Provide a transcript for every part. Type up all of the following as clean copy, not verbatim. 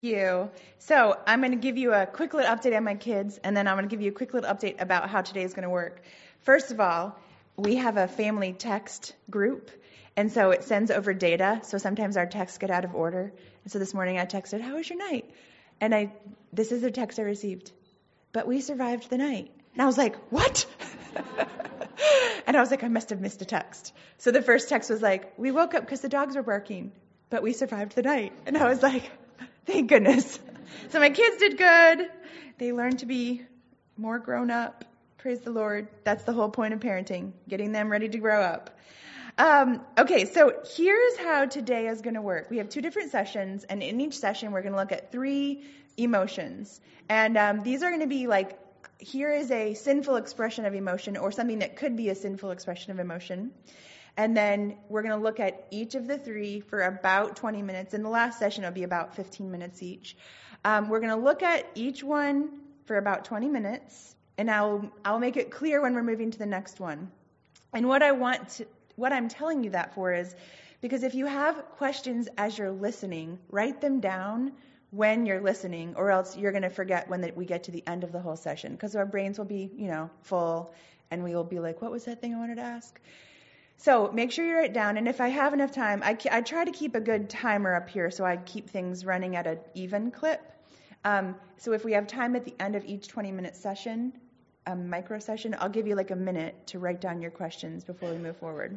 You. So I'm going to give you a quick little update on my kids, and then I'm going to give you a quick little update about how today is going to work. First of all, we have a family text group, and so it sends over data, so sometimes our texts get out of order. And so this morning I texted, "How was your night?" And this is the text I received. "But we survived the night." And I was like, "What?" And I was like, I must have missed a text. So the first text was like, "We woke up because the dogs were barking, but we survived the night." And I was like, thank goodness. So my kids did good. They learned to be more grown up. Praise the Lord. That's the whole point of parenting, getting them ready to grow up. Okay, so here's how today is going to work. We have 2 different sessions, and in each session we're going to look at 3 emotions. And these are going to be like, here is a sinful expression of emotion, or something that could be a sinful expression of emotion. And then we're going to look at each of the 3 for about 20 minutes. In the last session, it'll be about 15 minutes each. We're going to look at each one for about 20 minutes, and I'll make it clear when we're moving to the next one. And what I'm telling you that for is because if you have questions as you're listening, write them down when you're listening, or else you're going to forget when we get to the end of the whole session, because our brains will be, full, and we will be like, what was that thing I wanted to ask? So make sure you write it down, and if I have enough time, I try to keep a good timer up here so I keep things running at an even clip. So if we have time at the end of each 20-minute session, micro session, I'll give you like a minute to write down your questions before we move forward.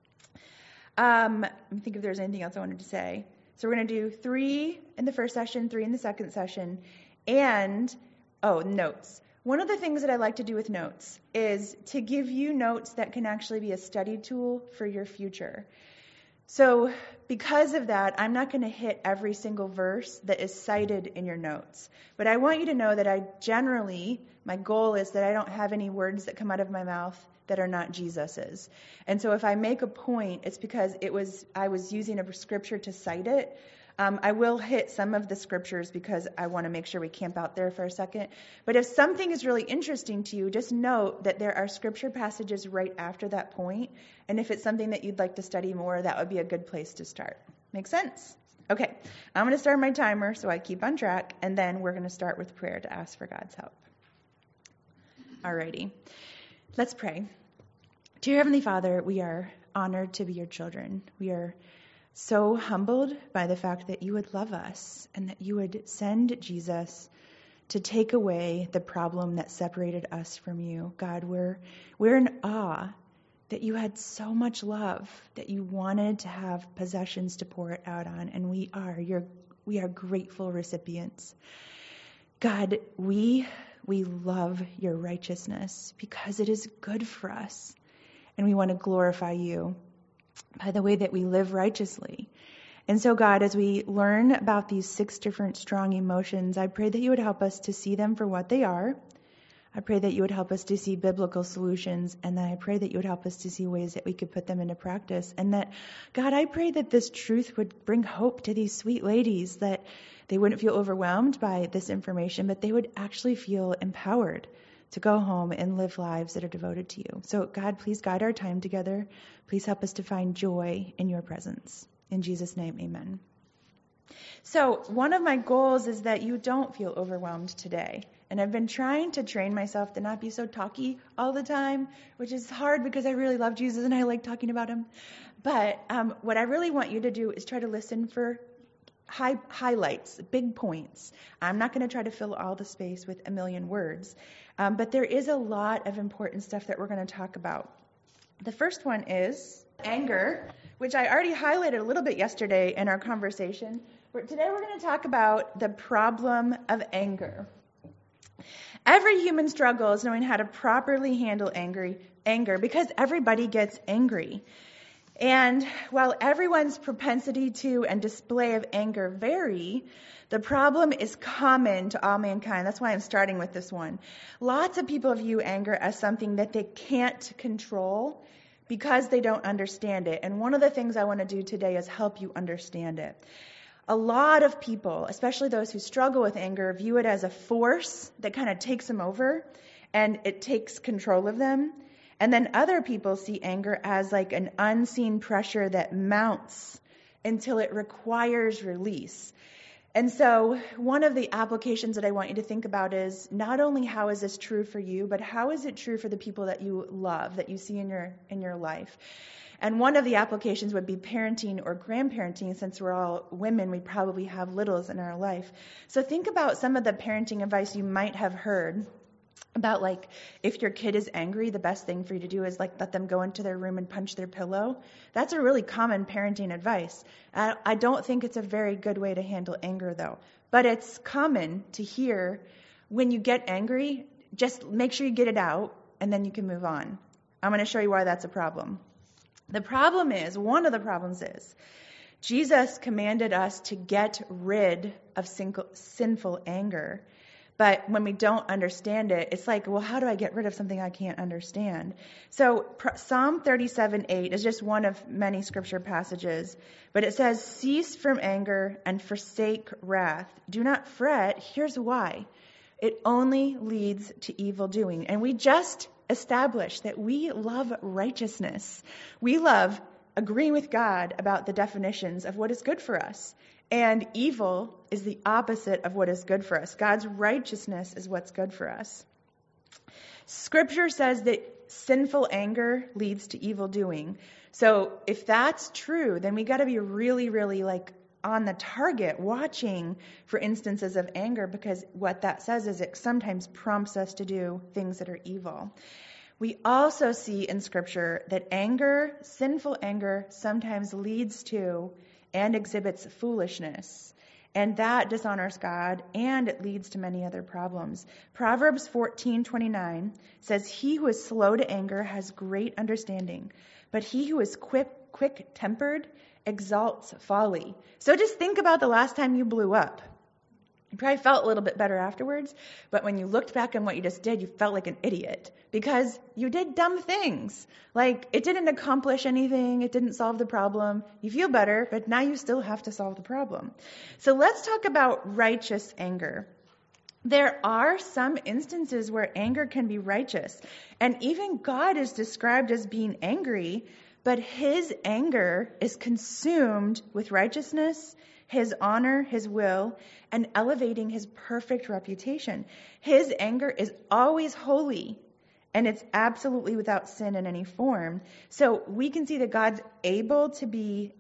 Let me think if there's anything else I wanted to say. So we're going to do 3 in the first session, 3 in the second session, and, notes. One of the things that I like to do with notes is to give you notes that can actually be a study tool for your future. So because of that, I'm not going to hit every single verse that is cited in your notes. But I want you to know that my goal is that I don't have any words that come out of my mouth that are not Jesus's. And so if I make a point, it's because I was using a scripture to cite it. I will hit some of the scriptures because I want to make sure we camp out there for a second. But if something is really interesting to you, just note that there are scripture passages right after that point. And if it's something that you'd like to study more, that would be a good place to start. Make sense? Okay, I'm going to start my timer so I keep on track. And then we're going to start with prayer to ask for God's help. Alrighty, let's pray. Dear Heavenly Father, we are honored to be your children. We are so humbled by the fact that you would love us and that you would send Jesus to take away the problem that separated us from you. God, we're in awe that you had so much love, that you wanted to have possessions to pour it out on, and we are grateful recipients. God, we love your righteousness because it is good for us, and we want to glorify you by the way that we live righteously. And so, God, as we learn about these 6 different strong emotions, I pray that you would help us to see them for what they are. I pray that you would help us to see biblical solutions, and then I pray that you would help us to see ways that we could put them into practice. And that, God, I pray that this truth would bring hope to these sweet ladies, that they wouldn't feel overwhelmed by this information, but they would actually feel empowered to go home and live lives that are devoted to you. So, God, please guide our time together. Please help us to find joy in your presence. In Jesus' name, amen. So, one of my goals is that you don't feel overwhelmed today. And I've been trying to train myself to not be so talky all the time, which is hard because I really love Jesus and I like talking about him. But what I really want you to do is try to listen for highlights, big points. I'm not going to try to fill all the space with a million words. But there is a lot of important stuff that we're going to talk about. The first one is anger, which I already highlighted a little bit yesterday in our conversation. Today we're going to talk about the problem of anger. Every human struggles knowing how to properly handle anger because everybody gets angry. And while everyone's propensity to and display of anger vary, the problem is common to all mankind. That's why I'm starting with this one. Lots of people view anger as something that they can't control because they don't understand it. And one of the things I want to do today is help you understand it. A lot of people, especially those who struggle with anger, view it as a force that kind of takes them over and it takes control of them. And then other people see anger as like an unseen pressure that mounts until it requires release. And so one of the applications that I want you to think about is not only how is this true for you, but how is it true for the people that you love, that you see in your life. And one of the applications would be parenting or grandparenting. Since we're all women, we probably have littles in our life. So think about some of the parenting advice you might have heard about, like, if your kid is angry, the best thing for you to do is like let them go into their room and punch their pillow. That's a really common parenting advice. I don't think it's a very good way to handle anger, though. But it's common to hear, when you get angry, just make sure you get it out and then you can move on. I'm going to show you why that's a problem. One of the problems is, Jesus commanded us to get rid of sinful anger. But when we don't understand it, it's like, well, how do I get rid of something I can't understand? So Psalm 37:8 is just one of many scripture passages. But it says, cease from anger and forsake wrath. Do not fret. Here's why. It only leads to evil doing. And we just established that we love righteousness. We love agreeing with God about the definitions of what is good for us. And evil is the opposite of what is good for us. God's righteousness is what's good for us. Scripture says that sinful anger leads to evil doing. So if that's true, then we got to be really, really on the target, watching for instances of anger, because what that says is it sometimes prompts us to do things that are evil. We also see in Scripture that anger, sinful anger, sometimes leads to and exhibits foolishness. And that dishonors God, and it leads to many other problems. Proverbs 14:29 says, he who is slow to anger has great understanding, but he who is quick-tempered exalts folly. So just think about the last time you blew up. You probably felt a little bit better afterwards, but when you looked back on what you just did, you felt like an idiot because you did dumb things. Like, it didn't accomplish anything, it didn't solve the problem. You feel better, but now you still have to solve the problem. So let's talk about righteous anger. There are some instances where anger can be righteous, and even God is described as being angry, but his anger is consumed with righteousness, his honor, his will, and elevating his perfect reputation. His anger is always holy, and it's absolutely without sin in any form. So we can see that God's able to be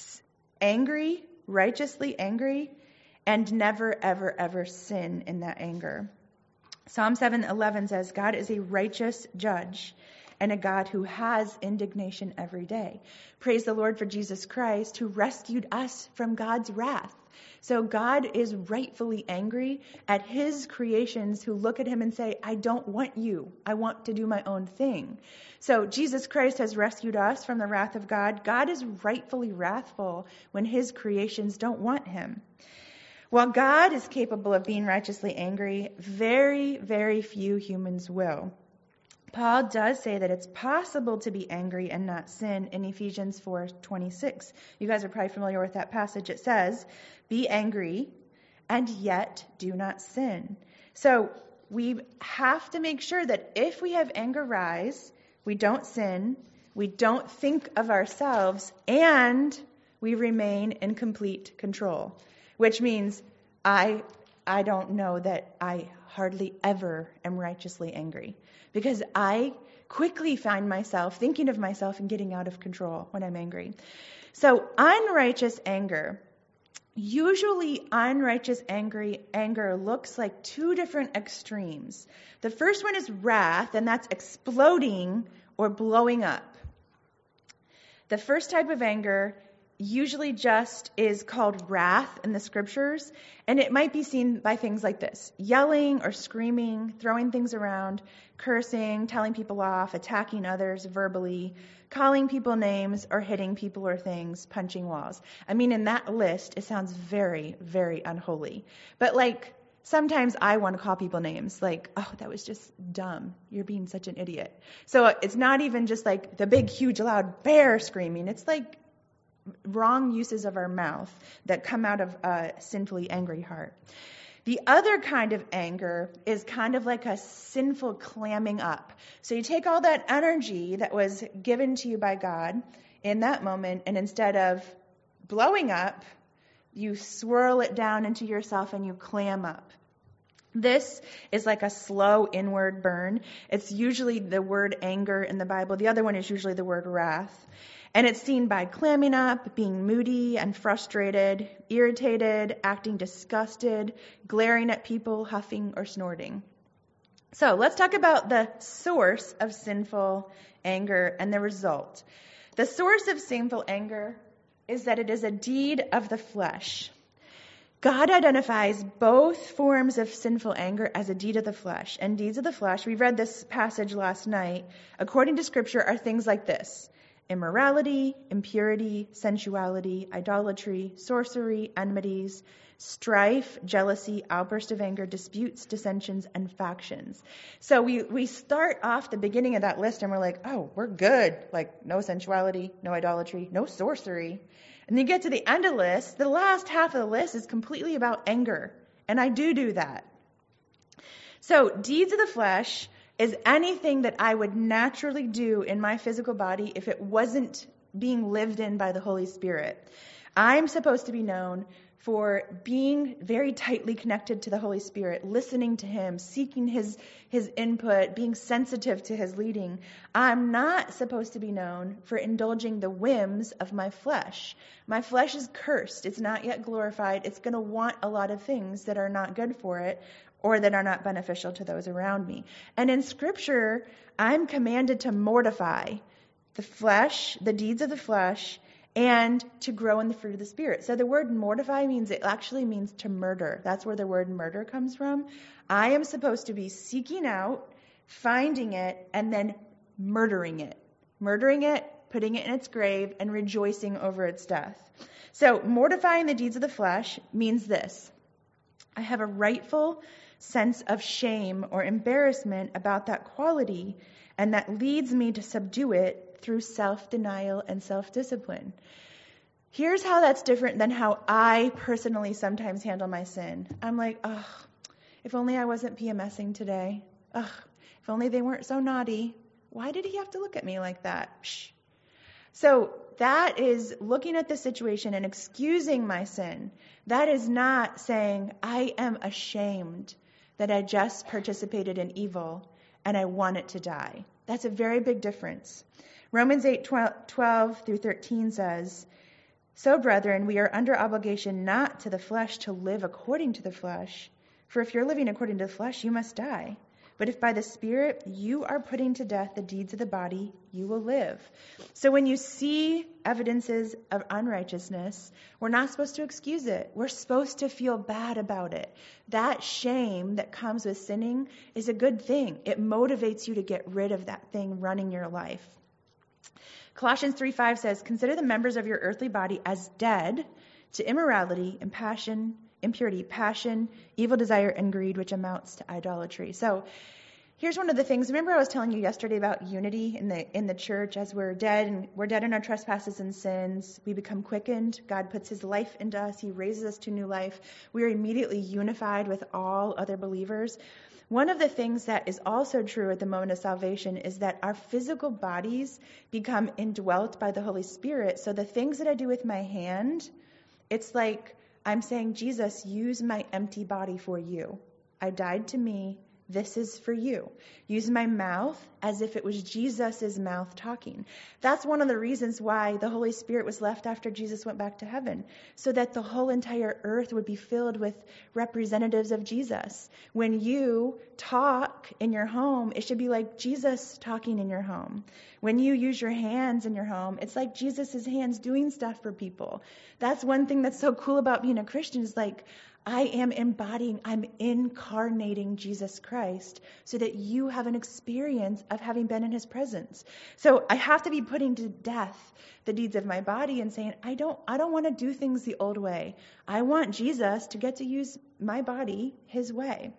angry, righteously angry, and never, ever, ever sin in that anger. Psalm 7:11 says, God is a righteous judge and a God who has indignation every day. Praise the Lord for Jesus Christ, who rescued us from God's wrath. So God is rightfully angry at his creations who look at him and say, I don't want you. I want to do my own thing. So Jesus Christ has rescued us from the wrath of God. God is rightfully wrathful when his creations don't want him. While God is capable of being righteously angry, very, very few humans will. Paul does say that it's possible to be angry and not sin in Ephesians 4:26. You guys are probably familiar with that passage. It says, be angry and yet do not sin. So we have to make sure that if we have anger rise, we don't sin, we don't think of ourselves, and we remain in complete control. Which means I don't know that I hardly ever am righteously angry, because I quickly find myself thinking of myself and getting out of control when I'm angry. So unrighteous anger, usually unrighteous anger looks like two different extremes. The first one is wrath, and that's exploding or blowing up. The first type of anger usually just is called wrath in the scriptures, and it might be seen by things like this: yelling or screaming, throwing things around, cursing, telling people off, attacking others verbally, calling people names, or hitting people or things, punching walls. I mean, in that list, it sounds very, very unholy. But sometimes I want to call people names, like, oh, that was just dumb. You're being such an idiot. So it's not even just like the big, huge, loud bear screaming. It's like wrong uses of our mouth that come out of a sinfully angry heart. The other kind of anger is kind of like a sinful clamming up. So you take all that energy that was given to you by God in that moment, and instead of blowing up, You swirl it down into yourself and you clam up. This is like a slow inward burn. It's usually the word anger in the Bible. The other one is usually the word wrath. And it's seen by clamming up, being moody and frustrated, irritated, acting disgusted, glaring at people, huffing or snorting. So let's talk about the source of sinful anger and the result. The source of sinful anger is that it is a deed of the flesh. God identifies both forms of sinful anger as a deed of the flesh. And deeds of the flesh, we read this passage last night, according to Scripture, are things like this: immorality, impurity, sensuality, idolatry, sorcery, enmities, strife, jealousy, outburst of anger, disputes, dissensions, and factions. So we start off the beginning of that list and we're like, oh, we're good. Like, no sensuality, no idolatry, no sorcery. And then you get to the end of the list, the last half of the list is completely about anger. And I do that. So deeds of the flesh is anything that I would naturally do in my physical body if it wasn't being lived in by the Holy Spirit. I'm supposed to be known for being very tightly connected to the Holy Spirit, listening to Him, seeking His input, being sensitive to His leading. I'm not supposed to be known for indulging the whims of my flesh. My flesh is cursed. It's not yet glorified. It's going to want a lot of things that are not good for it or that are not beneficial to those around me. And in Scripture, I'm commanded to mortify the flesh, the deeds of the flesh, and to grow in the fruit of the Spirit. So the word mortify actually means to murder. That's where the word murder comes from. I am supposed to be seeking out, finding it, and then murdering it. Murdering it, putting it in its grave, and rejoicing over its death. So mortifying the deeds of the flesh means this: I have a rightful sense of shame or embarrassment about that quality, and that leads me to subdue it through self-denial and self-discipline. Here's how that's different than how I personally sometimes handle my sin. I'm like, if only I wasn't PMSing today. If only they weren't so naughty. Why did he have to look at me like that? Psh. So that is looking at the situation and excusing my sin. That is not saying, I am ashamed that I just participated in evil and I want it to die. That's a very big difference. Romans 8:12 through 13 says, So, brethren, we are under obligation not to the flesh to live according to the flesh. For if you're living according to the flesh, you must die. But if by the Spirit you are putting to death the deeds of the body, you will live. So when you see evidences of unrighteousness, we're not supposed to excuse it. We're supposed to feel bad about it. That shame that comes with sinning is a good thing. It motivates you to get rid of that thing running your life. Colossians 3:5 says, Consider the members of your earthly body as dead to immorality and passion, impurity, passion, evil desire, and greed, which amounts to idolatry. So here's one of the things. Remember I was telling you yesterday about unity in the church as we're dead, and we're dead in our trespasses and sins. We become quickened. God puts His life into us. He raises us to new life. We are immediately unified with all other believers. One of the things that is also true at the moment of salvation is that our physical bodies become indwelt by the Holy Spirit. So the things that I do with my hand, it's like I'm saying, Jesus, use my empty body for you. I died to me. This is for you. Use my mouth as if it was Jesus' mouth talking. That's one of the reasons why the Holy Spirit was left after Jesus went back to heaven, so that the whole entire earth would be filled with representatives of Jesus. When you talk in your home, it should be like Jesus talking in your home. When you use your hands in your home, it's like Jesus' hands doing stuff for people. That's one thing that's so cool about being a Christian is like, I'm incarnating Jesus Christ so that you have an experience of having been in His presence. So I have to be putting to death the deeds of my body and saying, I don't want to do things the old way. I want Jesus to get to use my body His way.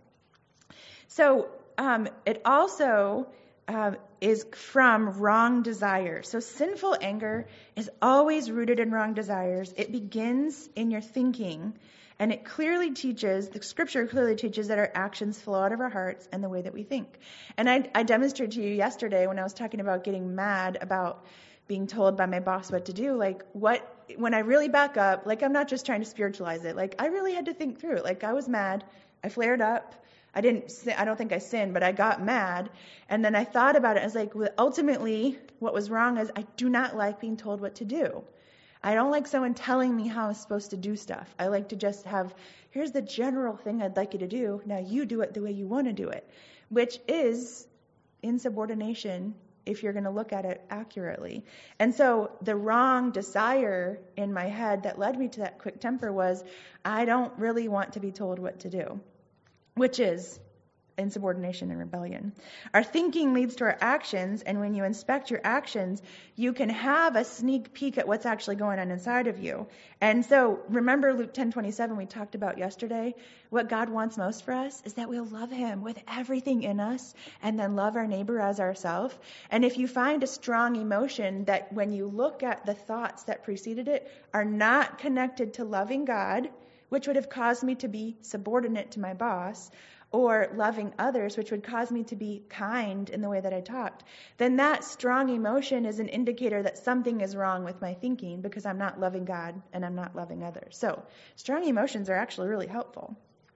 So it also is from wrong desires. So sinful anger is always rooted in wrong desires. It begins in your thinking. And it clearly teaches, the Scripture clearly teaches that our actions flow out of our hearts and the way that we think. And I demonstrated to you yesterday when I was talking about getting mad about being told by my boss what to do, like what when I really back up, like, I'm not just trying to spiritualize it. Like, I really had to think through it. Like, I was mad. I flared up. I don't think I sinned, but I got mad. And then I thought about it. I was like, well, ultimately, what was wrong is I do not like being told what to do. I don't like someone telling me how I'm supposed to do stuff. I like to just have, here's the general thing I'd like you to do. Now you do it the way you want to do it, which is insubordination if you're going to look at it accurately. And so the wrong desire in my head that led me to that quick temper was, I don't really want to be told what to do, which is insubordination and rebellion. Our thinking leads to our actions, and when you inspect your actions, you can have a sneak peek at what's actually going on inside of you. And so remember Luke 10:27 we talked about yesterday? What God wants most for us is that we'll love him with everything in us and then love our neighbor as ourselves. And if you find a strong emotion that when you look at the thoughts that preceded it are not connected to loving God, which would have caused me to be subordinate to my boss, or loving others, which would cause me to be kind in the way that I talked, then that strong emotion is an indicator that something is wrong with my thinking because I'm not loving God and I'm not loving others. So strong emotions are actually really helpful.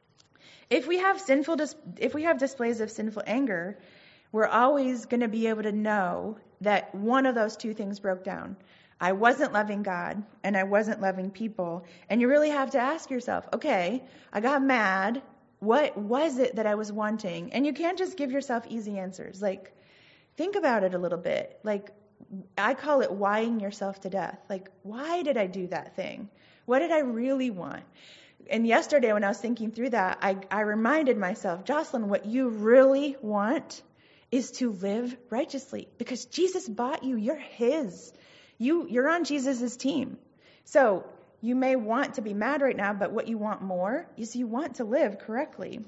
If we have displays of sinful anger, we're always going to be able to know that one of those two things broke down. I wasn't loving God and I wasn't loving people. And you really have to ask yourself, okay, I got mad. What was it that I was wanting? And you can't just give yourself easy answers. Like, think about it a little bit. Like, I call it whying yourself to death. Like, why did I do that thing? What did I really want? And yesterday when I was thinking through that, I reminded myself, Jocelyn, what you really want is to live righteously because Jesus bought you. You're his. You're on Jesus' team. So you may want to be mad right now, but what you want more is you want to live correctly.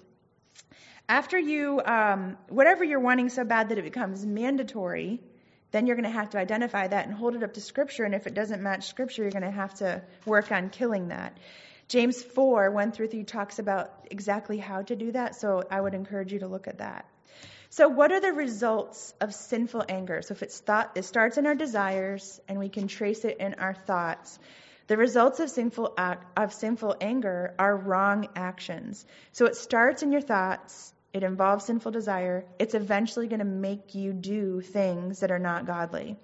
After you, whatever you're wanting so bad that it becomes mandatory, then you're going to have to identify that and hold it up to Scripture. And if it doesn't match Scripture, you're going to have to work on killing that. James 4:1-3 talks about exactly how to do that. So I would encourage you to look at that. So what are the results of sinful anger? So if it starts in our desires and we can trace it in our thoughts. The results of sinful anger are wrong actions. So it starts in your thoughts. It involves sinful desire. It's eventually going to make you do things that are not godly.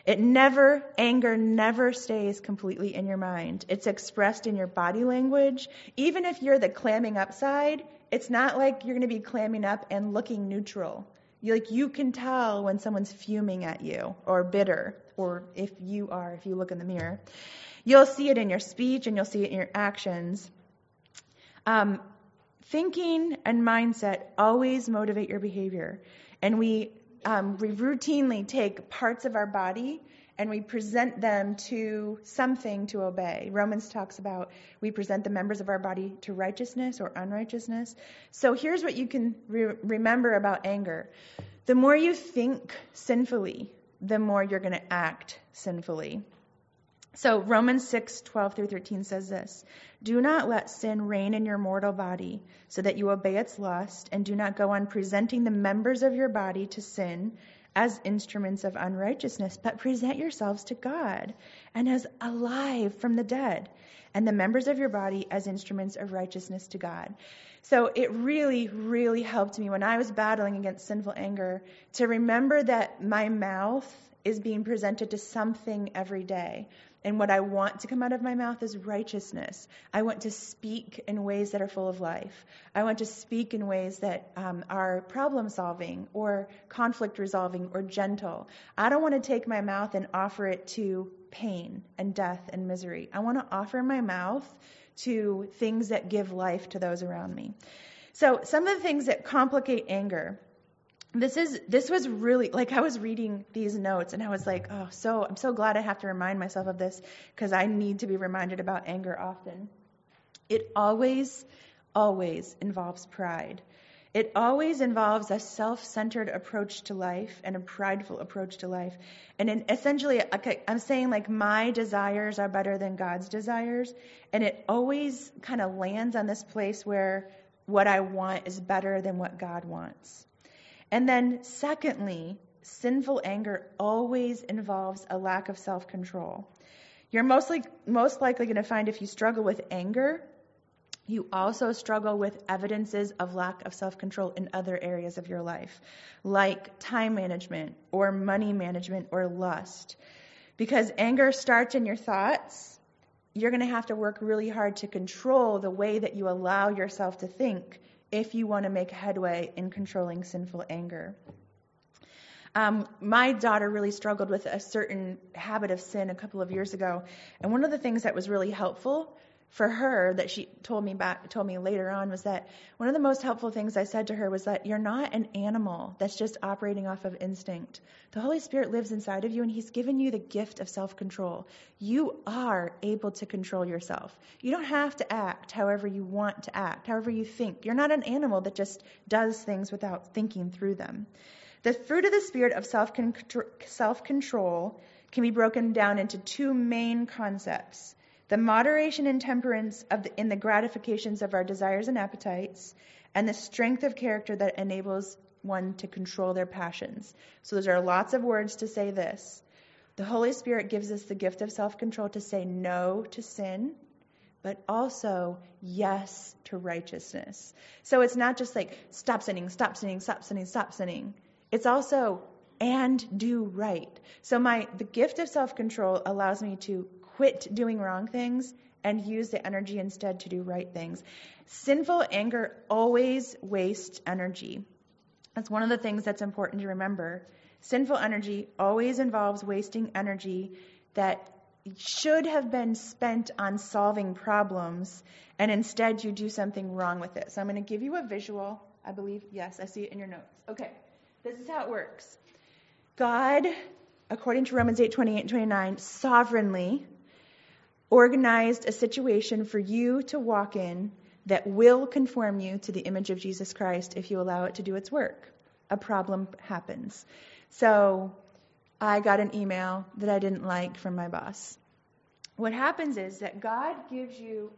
Anger never stays completely in your mind. It's expressed in your body language. Even if you're the clamming up side, it's not like you're going to be clamming up and looking neutral. You can tell when someone's fuming at you or bitter, or if you look in the mirror. You'll see it in your speech and you'll see it in your actions. Thinking and mindset always motivate your behavior. And we routinely take parts of our body and we present them to something to obey. Romans talks about we present the members of our body to righteousness or unrighteousness. So here's what you can remember about anger. The more you think sinfully, the more you're going to act sinfully. So Romans 6:12-13 says this, do not let sin reign in your mortal body so that you obey its lust, and do not go on presenting the members of your body to sin as instruments of unrighteousness, but present yourselves to God and as alive from the dead, and the members of your body as instruments of righteousness to God. So it really, really helped me when I was battling against sinful anger to remember that my mouth is being presented to something every day. And what I want to come out of my mouth is righteousness. I want to speak in ways that are full of life. I want to speak in ways that are problem solving or conflict resolving or gentle. I don't want to take my mouth and offer it to pain and death and misery. I want to offer my mouth to things that give life to those around me. So some of the things that complicate anger. This was really, like, I was reading these notes and I was like, I'm so glad I have to remind myself of this because I need to be reminded about anger often. It always, always involves pride. It always involves a self-centered approach to life and a prideful approach to life. And essentially, I'm saying, like, my desires are better than God's desires. And it always kind of lands on this place where what I want is better than what God wants. And then secondly, sinful anger always involves a lack of self-control. You're most likely going to find if you struggle with anger, you also struggle with evidences of lack of self-control in other areas of your life, like time management or money management or lust. Because anger starts in your thoughts, you're going to have to work really hard to control the way that you allow yourself to think if you want to make headway in controlling sinful anger. My daughter really struggled with a certain habit of sin a couple of years ago, and one of the things that was really helpful for her that she told me later on was that one of the most helpful things I said to her was that you're not an animal that's just operating off of instinct. The Holy Spirit lives inside of you, and He's given you the gift of self-control. You are able to control yourself. You don't have to act however you want to act, however you think. You're not an animal that just does things without thinking through them. The fruit of the Spirit of self-control can be broken down into two main concepts: the moderation and temperance in the gratifications of our desires and appetites, and the strength of character that enables one to control their passions. So those are lots of words to say this. The Holy Spirit gives us the gift of self-control to say no to sin, but also yes to righteousness. So it's not just like stop sinning, stop sinning, stop sinning, stop sinning. It's also and do right. So the gift of self-control allows me to quit doing wrong things and use the energy instead to do right things. Sinful anger always wastes energy. That's one of the things that's important to remember. Sinful energy always involves wasting energy that should have been spent on solving problems, and instead you do something wrong with it. So I'm going to give you a visual. I believe, yes, I see it in your notes. Okay, this is how it works. God, according to Romans 8:28 and 29, sovereignly organized a situation for you to walk in that will conform you to the image of Jesus Christ if you allow it to do its work. A problem happens. So I got an email that I didn't like from my boss. What happens is that God gives you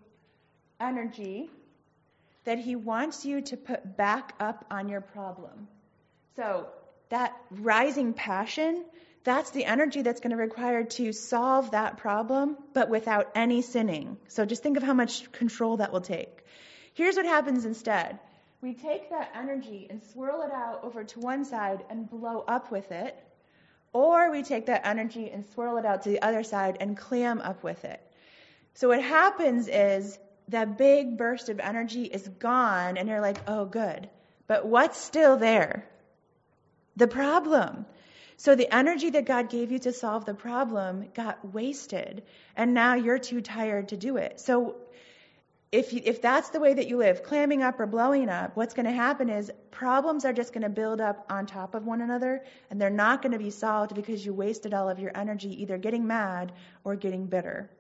energy that He wants you to put back up on your problem. So that rising passion, that's the energy that's going to require to solve that problem, but without any sinning. So just think of how much control that will take. Here's what happens instead. We take that energy and swirl it out over to one side and blow up with it, or we take that energy and swirl it out to the other side and clam up with it. So what happens is that big burst of energy is gone, and you're like, oh, good. But what's still there? The problem. So the energy that God gave you to solve the problem got wasted, and now you're too tired to do it. So if that's the way that you live, clamming up or blowing up, what's going to happen is problems are just going to build up on top of one another, and they're not going to be solved because you wasted all of your energy either getting mad or getting bitter.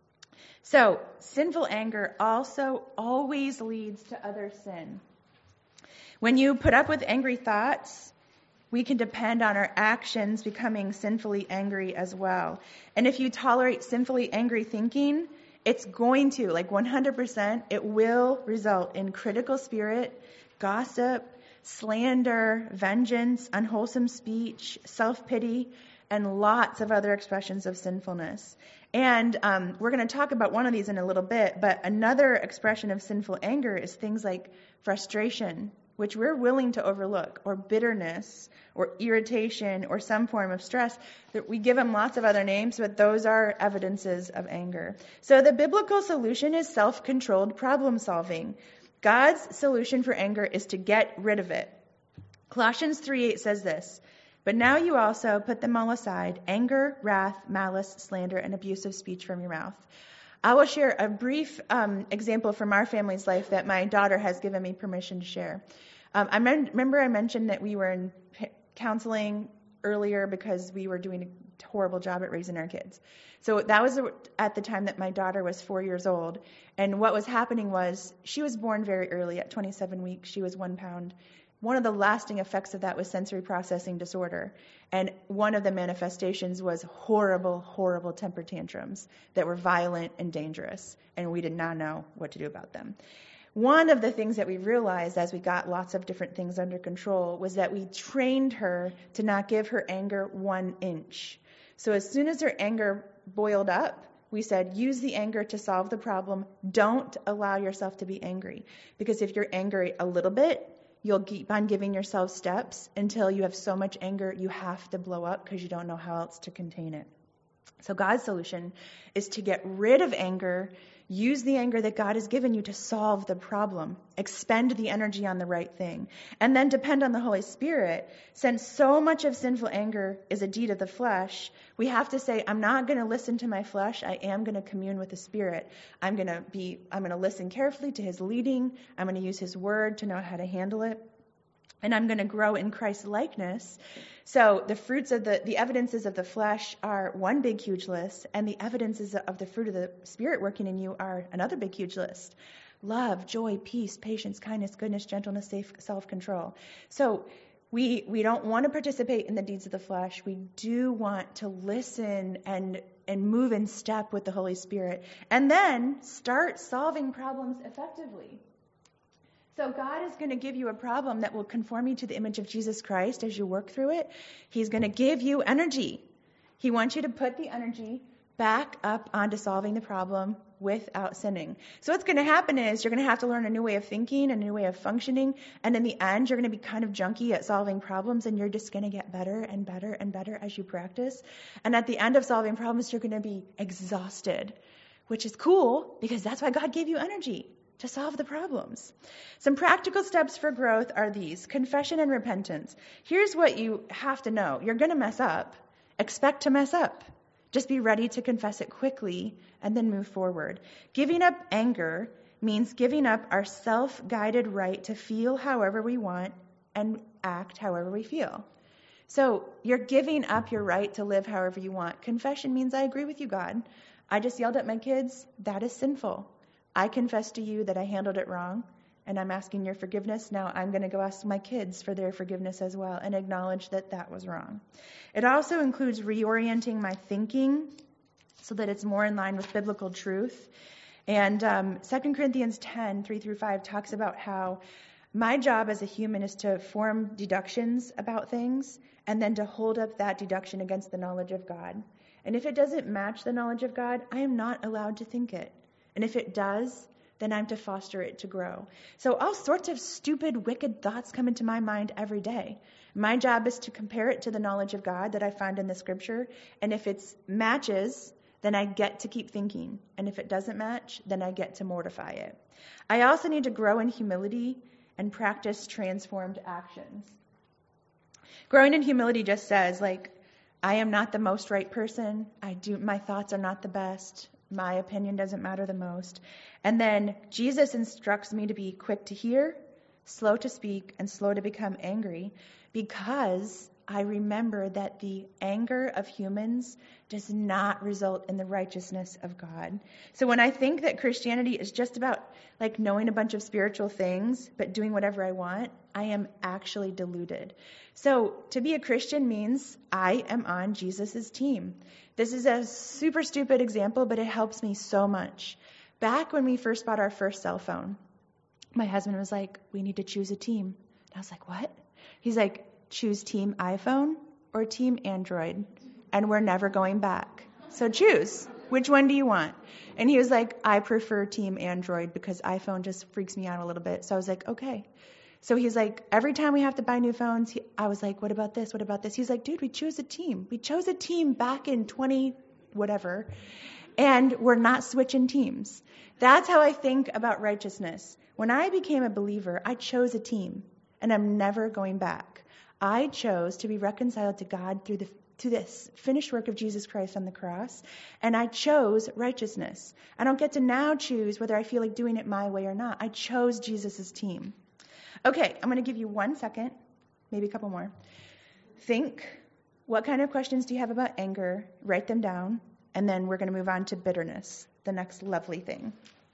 So sinful anger also always leads to other sin. When you put up with angry thoughts, we can depend on our actions becoming sinfully angry as well. And if you tolerate sinfully angry thinking, it's going to, 100%, it will result in critical spirit, gossip, slander, vengeance, unwholesome speech, self-pity, and lots of other expressions of sinfulness. And we're going to talk about one of these in a little bit, but another expression of sinful anger is things like frustration, which we're willing to overlook, or bitterness, or irritation, or some form of stress. We give them lots of other names, but those are evidences of anger. So the biblical solution is self-controlled problem solving. God's solution for anger is to get rid of it. Colossians 3:8 says this, "But now you also put them all aside, anger, wrath, malice, slander, and abusive speech from your mouth." I will share a brief example from our family's life that my daughter has given me permission to share. Remember I mentioned that we were in counseling earlier because we were doing a horrible job at raising our kids. So that was at the time that my daughter was 4 years old. And what was happening was she was born very early. At 27 weeks, she was 1 pound. One of the lasting effects of that was sensory processing disorder. And one of the manifestations was horrible, horrible temper tantrums that were violent and dangerous. And we did not know what to do about them. One of the things that we realized as we got lots of different things under control was that we trained her to not give her anger 1 inch. So as soon as her anger boiled up, we said use the anger to solve the problem. Don't allow yourself to be angry. Because if you're angry a little bit, you'll keep on giving yourself steps until you have so much anger you have to blow up because you don't know how else to contain it. So God's solution is to get rid of anger, use the anger that God has given you to solve the problem, expend the energy on the right thing, and then depend on the Holy Spirit. Since so much of sinful anger is a deed of the flesh, we have to say, I'm not going to listen to my flesh. I am going to commune with the Spirit. I'm going to listen carefully to his leading. I'm going to use his word to know how to handle it. And I'm going to grow in Christ's likeness. So the fruits of the evidences of the flesh are one big, huge list, and the evidences of the fruit of the Spirit working in you are another big, huge list. Love, joy, peace, patience, kindness, goodness, gentleness, self-control. So we don't want to participate in the deeds of the flesh. We do want to listen and move in step with the Holy Spirit, and then start solving problems effectively. So God is going to give you a problem that will conform you to the image of Jesus Christ as you work through it. He's going to give you energy. He wants you to put the energy back up onto solving the problem without sinning. So what's going to happen is you're going to have to learn a new way of thinking, a new way of functioning, and in the end, you're going to be kind of junky at solving problems, and you're just going to get better and better and better as you practice. And at the end of solving problems, you're going to be exhausted, which is cool because that's why God gave you energy, to solve the problems. Some practical steps for growth are these: confession and repentance. Here's what you have to know. You're going to mess up. Expect to mess up. Just be ready to confess it quickly and then move forward. Giving up anger means giving up our self-guided right to feel however we want and act however we feel. So you're giving up your right to live however you want. Confession means I agree with you, God. I just yelled at my kids. That is sinful. I confess to you that I handled it wrong, and I'm asking your forgiveness. Now I'm going to go ask my kids for their forgiveness as well and acknowledge that that was wrong. It also includes reorienting my thinking so that it's more in line with biblical truth. And 2 Corinthians 10, 3-5 talks about how my job as a human is to form deductions about things and then to hold up that deduction against the knowledge of God. And if it doesn't match the knowledge of God, I am not allowed to think it. And if it does, then I'm to foster it to grow. So all sorts of stupid, wicked thoughts come into my mind every day. My job is to compare it to the knowledge of God that I find in the scripture. And if it matches, then I get to keep thinking. And if it doesn't match, then I get to mortify it. I also need to grow in humility and practice transformed actions. Growing in humility just says, I am not the most right person. My thoughts are not the best. My opinion doesn't matter the most. And then Jesus instructs me to be quick to hear, slow to speak, and slow to become angry, because I remember that the anger of humans does not result in the righteousness of God. So when I think that Christianity is just about knowing a bunch of spiritual things, but doing whatever I want, I am actually deluded. So to be a Christian means I am on Jesus' team. This is a super stupid example, but it helps me so much. Back when we first bought our first cell phone, my husband was like, we need to choose a team. And I was like, what? He's like, choose team iPhone or team Android, and we're never going back. So choose. Which one do you want? And he was like, I prefer team Android because iPhone just freaks me out a little bit. So I was like, okay. So he's like, every time we have to buy new phones, I was like, what about this? What about this? He's like, dude, we chose a team. We chose a team back in 20 whatever, and we're not switching teams. That's how I think about righteousness. When I became a believer, I chose a team, and I'm never going back. I chose to be reconciled to God through this finished work of Jesus Christ on the cross, and I chose righteousness. I don't get to now choose whether I feel like doing it my way or not. I chose Jesus' team. Okay, I'm going to give you 1 second, maybe a couple more. Think, what kind of questions do you have about anger? Write them down, and then we're going to move on to bitterness, the next lovely thing.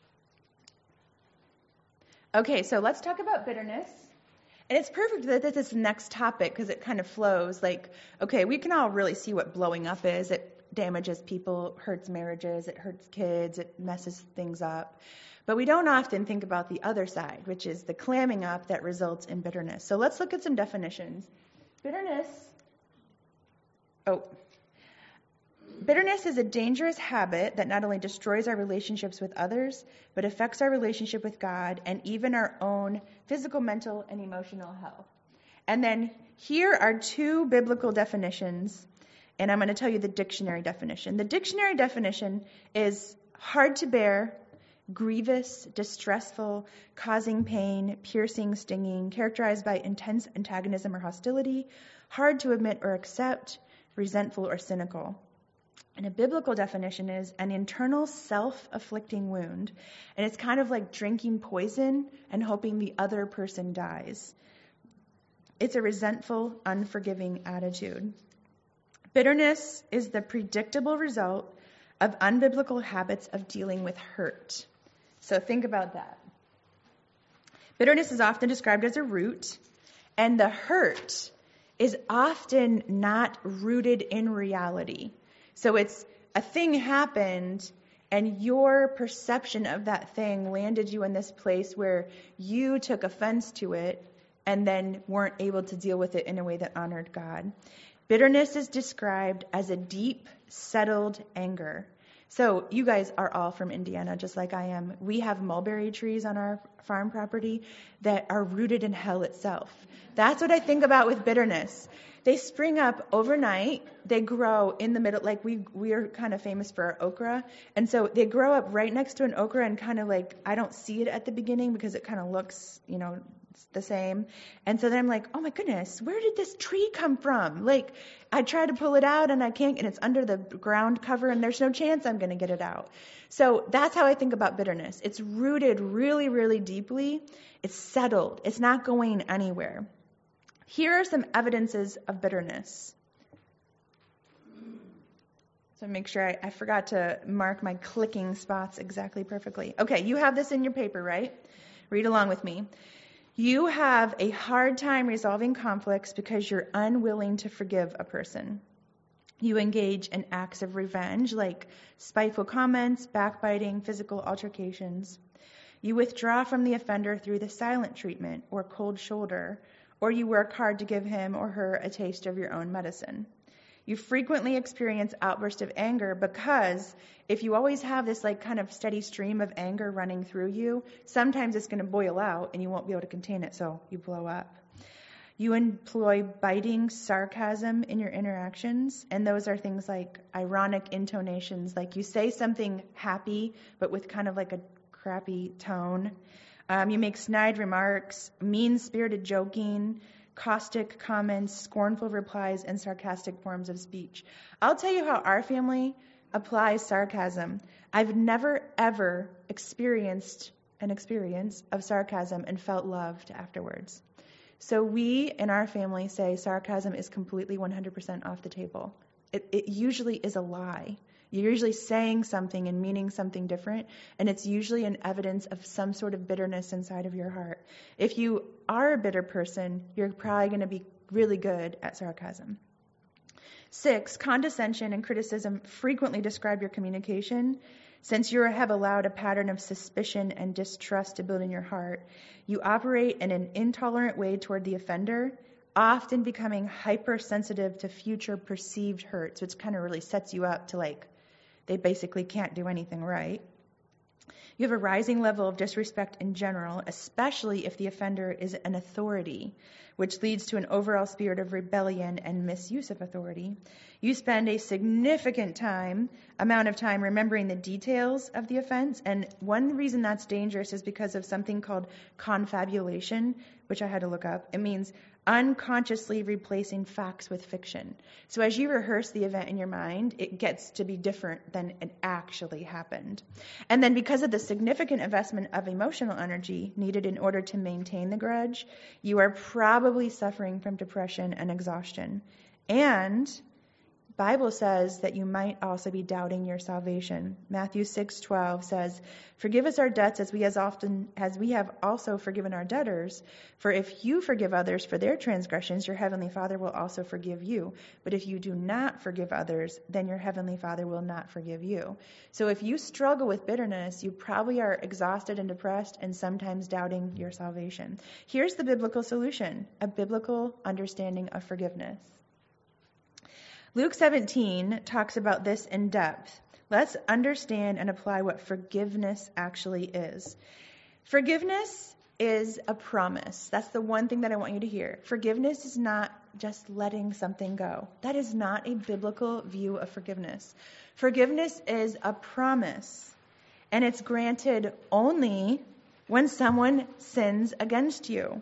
Okay, so let's talk about bitterness. And it's perfect that this is the next topic because it kind of flows. Okay, we can all really see what blowing up is. It damages people, hurts marriages, it hurts kids, it messes things up. But we don't often think about the other side, which is the clamming up that results in bitterness. So let's look at some definitions. Bitterness. Bitterness is a dangerous habit that not only destroys our relationships with others, but affects our relationship with God and even our own physical, mental, and emotional health. And then here are two biblical definitions, and I'm going to tell you the dictionary definition. The dictionary definition is hard to bear, grievous, distressful, causing pain, piercing, stinging, characterized by intense antagonism or hostility, hard to admit or accept, resentful or cynical. And a biblical definition is an internal self-afflicting wound. And it's kind of like drinking poison and hoping the other person dies. It's a resentful, unforgiving attitude. Bitterness is the predictable result of unbiblical habits of dealing with hurt. So think about that. Bitterness is often described as a root, and the hurt is often not rooted in reality. So it's a thing happened, and your perception of that thing landed you in this place where you took offense to it and then weren't able to deal with it in a way that honored God. Bitterness is described as a deep, settled anger. So you guys are all from Indiana, just like I am. We have mulberry trees on our farm property that are rooted in hell itself. That's what I think about with bitterness. They spring up overnight. They grow in the middle. Like we are kind of famous for our okra. And so they grow up right next to an okra and kind of like, I don't see it at the beginning because it kind of looks, the same. And so then I'm like, oh my goodness, where did this tree come from? Like I try to pull it out and I can't, and it's under the ground cover and there's no chance I'm going to get it out. So that's how I think about bitterness. It's rooted really, really deeply. It's settled. It's not going anywhere. Here are some evidences of bitterness. So make sure I forgot to mark my clicking spots exactly perfectly. Okay, you have this in your paper, right? Read along with me. You have a hard time resolving conflicts because you're unwilling to forgive a person. You engage in acts of revenge like spiteful comments, backbiting, physical altercations. You withdraw from the offender through the silent treatment or cold shoulder, or you work hard to give him or her a taste of your own medicine. You frequently experience outbursts of anger because if you always have this like kind of steady stream of anger running through you, sometimes it's going to boil out and you won't be able to contain it, so you blow up. You employ biting sarcasm in your interactions, and those are things like ironic intonations, like you say something happy but with kind of like a crappy tone. You make snide remarks, mean-spirited joking, caustic comments, scornful replies, and sarcastic forms of speech. I'll tell you how our family applies sarcasm. I've never, ever experienced an experience of sarcasm and felt loved afterwards. So we in our family say sarcasm is completely 100% off the table. It usually is a lie. You're usually saying something and meaning something different, and it's usually an evidence of some sort of bitterness inside of your heart. If you are a bitter person, you're probably going to be really good at sarcasm. 6, condescension and criticism frequently describe your communication. Since you have allowed a pattern of suspicion and distrust to build in your heart, you operate in an intolerant way toward the offender, often becoming hypersensitive to future perceived hurt. So it kind of really sets you up to they basically can't do anything right. You have a rising level of disrespect in general, especially if the offender is an authority, which leads to an overall spirit of rebellion and misuse of authority. You spend a significant amount of time remembering the details of the offense, and one reason that's dangerous is because of something called confabulation, which I had to look up. It means unconsciously replacing facts with fiction. So as you rehearse the event in your mind, it gets to be different than it actually happened. And then because of the significant investment of emotional energy needed in order to maintain the grudge, you are probably suffering from depression and exhaustion. And Bible says that you might also be doubting your salvation. Matthew 6:12 says, "Forgive us our debts as we have also forgiven our debtors. For if you forgive others for their transgressions, your heavenly Father will also forgive you. But if you do not forgive others, then your heavenly Father will not forgive you." So if you struggle with bitterness, you probably are exhausted and depressed and sometimes doubting your salvation. Here's the biblical solution, a biblical understanding of forgiveness. Luke 17 talks about this in depth. Let's understand and apply what forgiveness actually is. Forgiveness is a promise. That's the one thing that I want you to hear. Forgiveness is not just letting something go. That is not a biblical view of forgiveness. Forgiveness is a promise, and it's granted only when someone sins against you.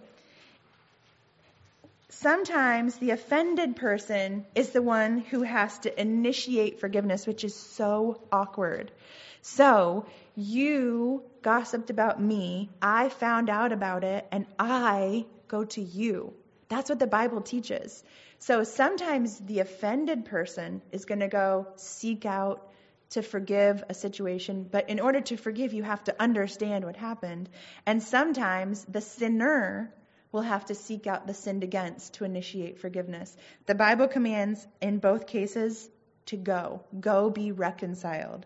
Sometimes the offended person is the one who has to initiate forgiveness, which is so awkward. So, you gossiped about me, I found out about it, and I go to you. That's what the Bible teaches. So sometimes the offended person is going to go seek out to forgive a situation, but in order to forgive, you have to understand what happened. And sometimes the sinner will have to seek out the sinned against to initiate forgiveness. The Bible commands in both cases to go. Go be reconciled.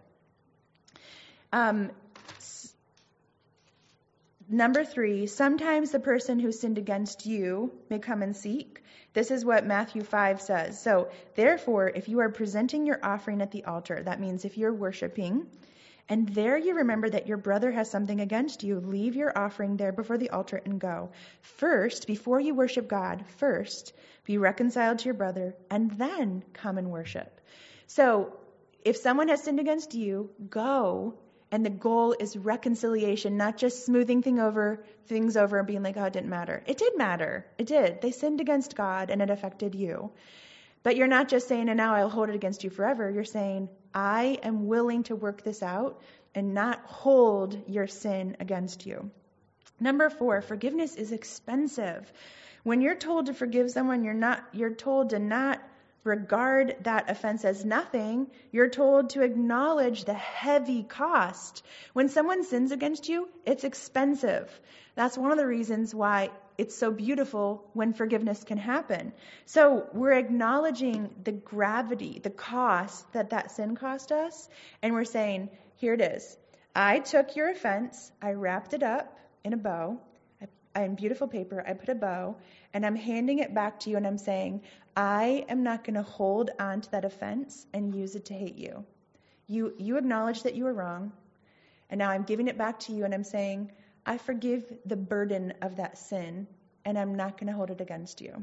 Number 3, sometimes the person who sinned against you may come and seek. This is what Matthew 5 says. So, therefore, if you are presenting your offering at the altar, that means if you're worshiping, and there you remember that your brother has something against you, leave your offering there before the altar and go. First, before you worship God, first be reconciled to your brother, and then come and worship. So, if someone has sinned against you, go. And the goal is reconciliation, not just smoothing things over and being like, oh, it didn't matter. It did matter. It did. They sinned against God and it affected you. But you're not just saying, and now I'll hold it against you forever. You're saying, I am willing to work this out and not hold your sin against you. Number 4, forgiveness is expensive. When you're told to forgive someone, you're told to not regard that offense as nothing. You're told to acknowledge the heavy cost. When someone sins against you, it's expensive. That's one of the reasons why it's so beautiful when forgiveness can happen. So we're acknowledging the gravity, the cost that sin cost us, and we're saying, here it is. I took your offense, I wrapped it up in a bow, in beautiful paper, I put a bow, and I'm handing it back to you, and I'm saying, I am not going to hold on to that offense and use it to hate you. You acknowledge that you were wrong, and now I'm giving it back to you, and I'm saying, I forgive the burden of that sin, and I'm not going to hold it against you.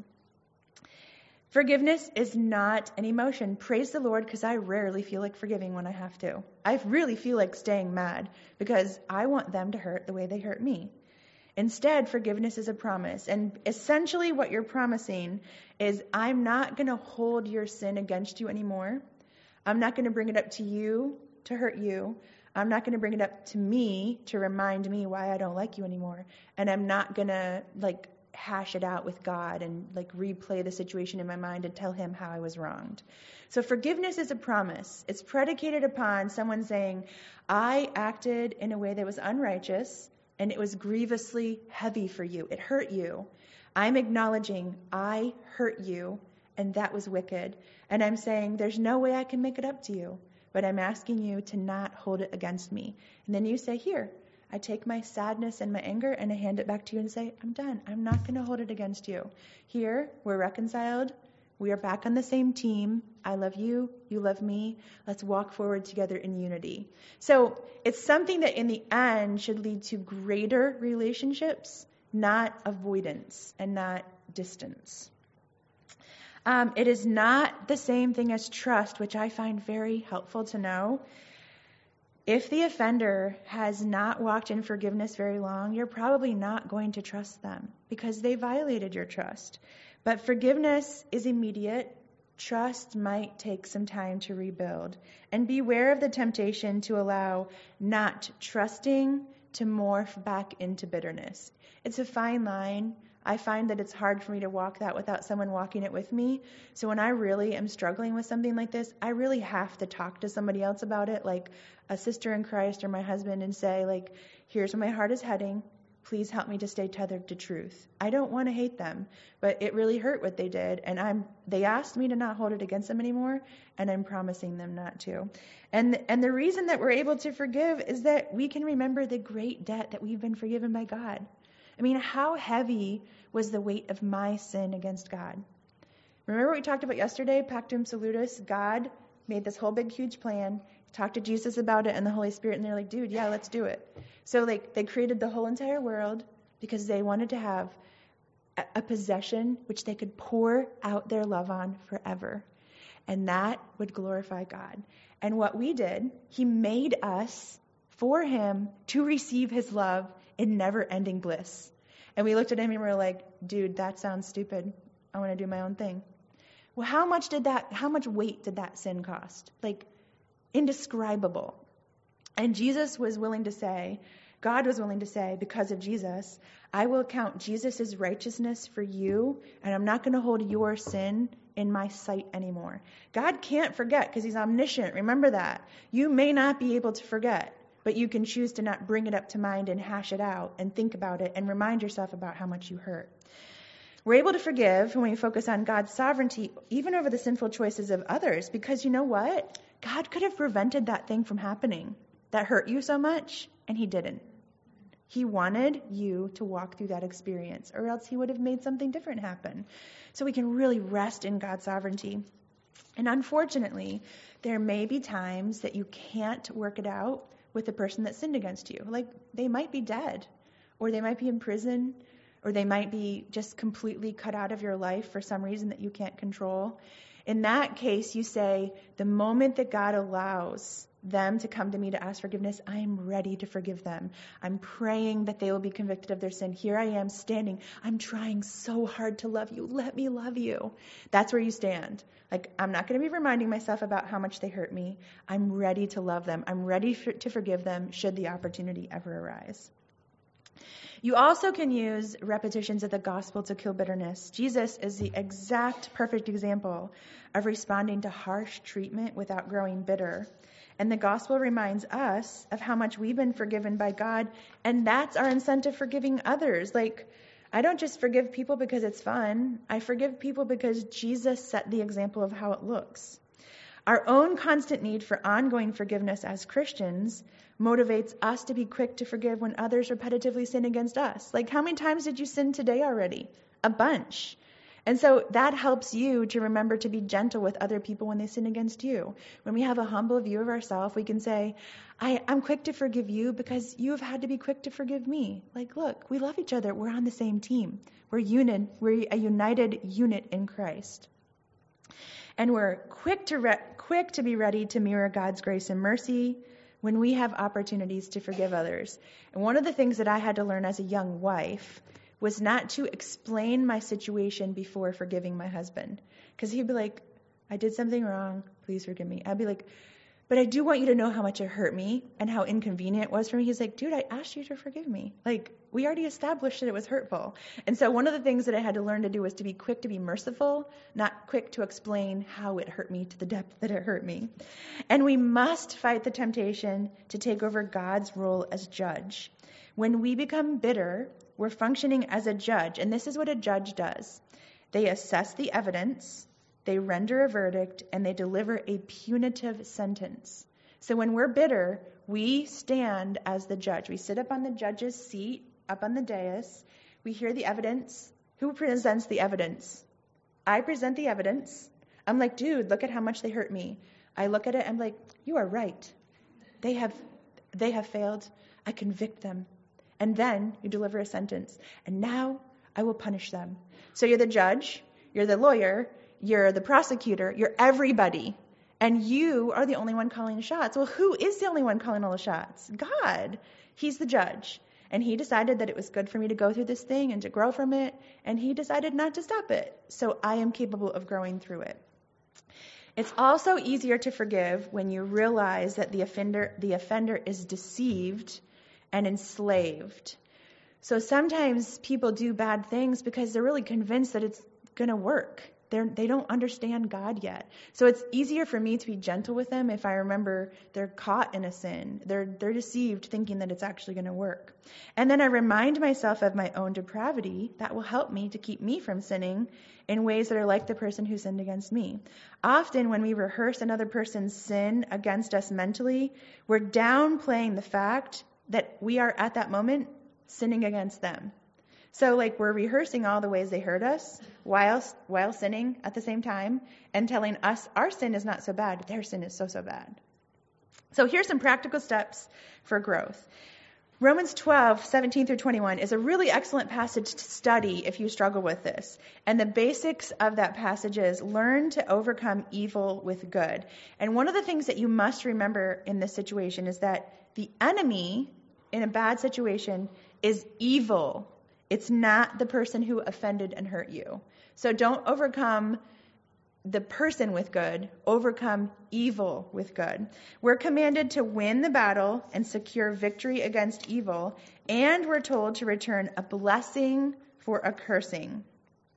Forgiveness is not an emotion. Praise the Lord, because I rarely feel like forgiving when I have to. I really feel like staying mad, because I want them to hurt the way they hurt me. Instead, forgiveness is a promise. And essentially what you're promising is, I'm not going to hold your sin against you anymore. I'm not going to bring it up to you to hurt you. I'm not going to bring it up to me to remind me why I don't like you anymore. And I'm not going to hash it out with God and replay the situation in my mind and tell him how I was wronged. So forgiveness is a promise. It's predicated upon someone saying, I acted in a way that was unrighteous, and it was grievously heavy for you. It hurt you. I'm acknowledging I hurt you, and that was wicked. And I'm saying there's no way I can make it up to you, but I'm asking you to not hold it against me. And then you say, here, I take my sadness and my anger and I hand it back to you and say, I'm done. I'm not going to hold it against you. Here, we're reconciled. We are back on the same team. I love you. You love me. Let's walk forward together in unity. So it's something that in the end should lead to greater relationships, not avoidance and not distance. It is not the same thing as trust, which I find very helpful to know. If the offender has not walked in forgiveness very long, you're probably not going to trust them because they violated your trust. But forgiveness is immediate. Trust might take some time to rebuild. And beware of the temptation to allow not trusting to morph back into bitterness. It's a fine line. I find that it's hard for me to walk that without someone walking it with me. So when I really am struggling with something like this, I really have to talk to somebody else about it, like a sister in Christ or my husband, and say, here's where my heart is heading. Please help me to stay tethered to truth. I don't want to hate them, but it really hurt what they did, and they asked me to not hold it against them anymore, and I'm promising them not to. And the reason that we're able to forgive is that we can remember the great debt that we've been forgiven by God. I mean, how heavy was the weight of my sin against God? Remember what we talked about yesterday, Pactum Salutis? God made this whole big, huge plan, talked to Jesus about it and the Holy Spirit, and they're like, dude, yeah, let's do it. So they created the whole entire world because they wanted to have a possession which they could pour out their love on forever. And that would glorify God. And what we did, he made us for him to receive his love in never-ending bliss. And we looked at him and we were like, dude, that sounds stupid. I want to do my own thing. Well, how much weight did that sin cost? Like, indescribable. And Jesus was willing to say, God was willing to say, because of Jesus, I will count Jesus' righteousness for you, and I'm not going to hold your sin in my sight anymore. God can't forget because he's omniscient. Remember that. You may not be able to forget, but you can choose to not bring it up to mind and hash it out and think about it and remind yourself about how much you hurt. We're able to forgive when we focus on God's sovereignty, even over the sinful choices of others, because you know what? God could have prevented that thing from happening that hurt you so much, and he didn't. He wanted you to walk through that experience, or else he would have made something different happen. So we can really rest in God's sovereignty. And unfortunately, there may be times that you can't work it out with the person that sinned against you. Like, they might be dead, or they might be in prison, or they might be just completely cut out of your life for some reason that you can't control. In that case, you say, the moment that God allows them to come to me to ask forgiveness, I am ready to forgive them. I'm praying that they will be convicted of their sin. Here I am standing. I'm trying so hard to love you. Let me love you. That's where you stand. Like, I'm not going to be reminding myself about how much they hurt me. I'm ready to love them. I'm ready to forgive them should the opportunity ever arise. You also can use repetitions of the gospel to kill bitterness. Jesus is the exact perfect example of responding to harsh treatment without growing bitter. And the gospel reminds us of how much we've been forgiven by God, and that's our incentive for forgiving others. Like, I don't just forgive people because it's fun. I forgive people because Jesus set the example of how it looks. Our own constant need for ongoing forgiveness as Christians motivates us to be quick to forgive when others repetitively sin against us. Like, how many times did you sin today already? A bunch. And so that helps you to remember to be gentle with other people when they sin against you. When we have a humble view of ourselves, we can say, I'm quick to forgive you because you have had to be quick to forgive me. Like, look, we love each other. We're on the same team. We're a united unit in Christ. And we're quick to be ready to mirror God's grace and mercy when we have opportunities to forgive others. And one of the things that I had to learn as a young wife was not to explain my situation before forgiving my husband. Because he'd be like, I did something wrong, please forgive me. I'd be like, but I do want you to know how much it hurt me and how inconvenient it was for me. He's like, dude, I asked you to forgive me. Like, we already established that it was hurtful. And so one of the things that I had to learn to do was to be quick to be merciful, not quick to explain how it hurt me to the depth that it hurt me. And we must fight the temptation to take over God's role as judge. When we become bitter, we're functioning as a judge, and this is what a judge does. They assess the evidence, they render a verdict, and they deliver a punitive sentence. So when we're bitter, we stand as the judge. We sit up on the judge's seat, up on the dais. We hear the evidence. Who presents the evidence? I present the evidence. I'm like, dude, look at how much they hurt me. I look at it, I'm like, you are right. They have failed. I convict them. And then you deliver a sentence. And now I will punish them. So you're the judge, you're the lawyer, you're the prosecutor, you're everybody. And you are the only one calling the shots. Well, who is the only one calling all the shots? God. He's the judge. And he decided that it was good for me to go through this thing and to grow from it. And he decided not to stop it. So I am capable of growing through it. It's also easier to forgive when you realize that the offender is deceived and enslaved. So sometimes people do bad things because they're really convinced that it's going to work. They don't understand God yet. So it's easier for me to be gentle with them if I remember they're caught in a sin. They're deceived thinking that it's actually going to work. And then I remind myself of my own depravity. That will help me to keep me from sinning in ways that are like the person who sinned against me. Often when we rehearse another person's sin against us mentally, we're downplaying the fact that we are at that moment sinning against them. So like we're rehearsing all the ways they hurt us while sinning at the same time and telling us our sin is not so bad, their sin is so bad. So here's some practical steps for growth. Romans 12:17-21 is a really excellent passage to study if you struggle with this. And the basics of that passage is learn to overcome evil with good. And one of the things that you must remember in this situation is that the enemy in a bad situation is evil. It's not the person who offended and hurt you. So don't overcome the person with good, overcome evil with good. We're commanded to win the battle and secure victory against evil, and we're told to return a blessing for a cursing.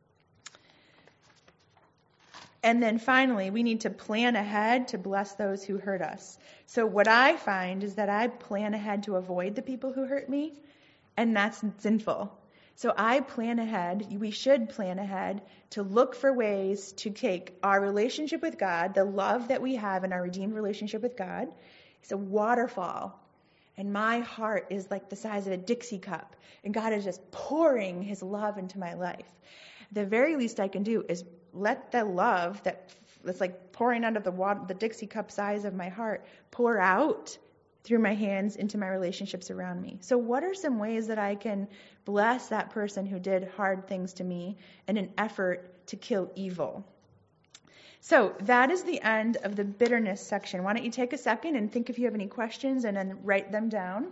And then finally, we need to plan ahead to bless those who hurt us. So what I find is that I plan ahead to avoid the people who hurt me, and that's sinful. So I plan ahead, we should plan ahead to look for ways to take our relationship with God, the love that we have in our redeemed relationship with God. It's a waterfall. And my heart is like the size of a Dixie cup. And God is just pouring his love into my life. The very least I can do is let the love that's like pouring out of the Dixie cup size of my heart pour out through my hands into my relationships around me. So what are some ways that I can bless that person who did hard things to me in an effort to kill evil? So that is the end of the bitterness section. Why don't you take a second and think if you have any questions and then write them down.